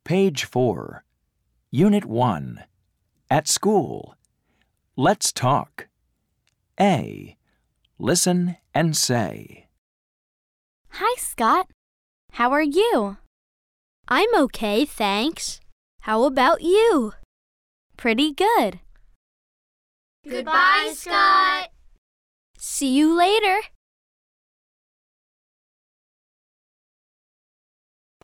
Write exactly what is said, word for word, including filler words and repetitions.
Page four. Unit one. At school. Let's talk. A. Listen and say. Hi, Scott. How are you? I'm okay, thanks. How about you? Pretty good. Goodbye, Scott. See you later.